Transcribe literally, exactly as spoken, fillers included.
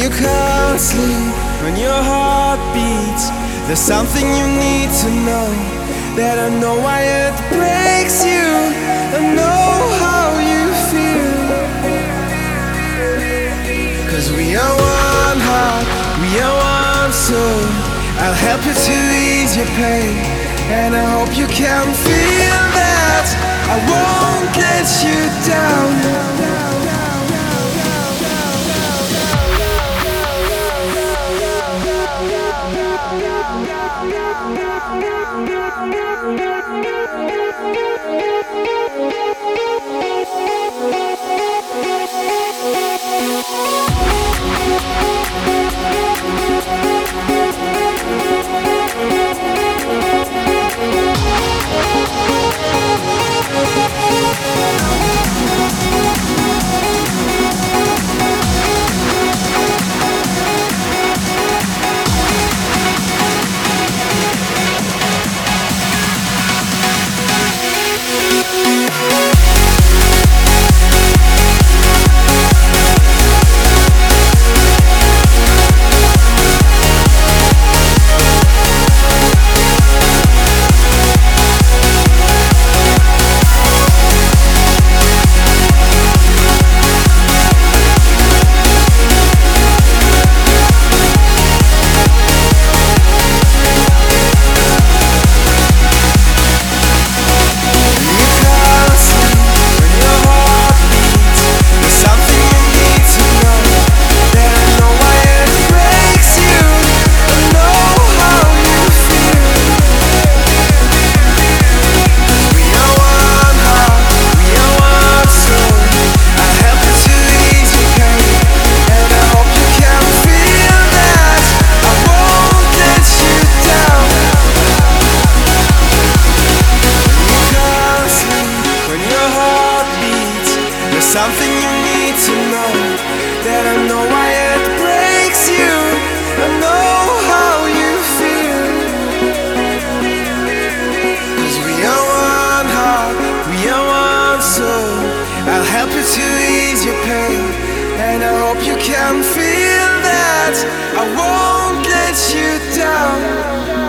you can't sleep, when your heart beats, there's something you need to know. That I know why it breaks you, I know how you feel. Cause we are one heart, we are one soul. I'll help you to ease your pain, and I hope you can feel that I won't let you down. Something you need to know, that I know why it breaks you, I know how you feel. Cause we are one heart, we are one soul. I'll help you to ease your pain, and I hope you can feel that I won't let you down.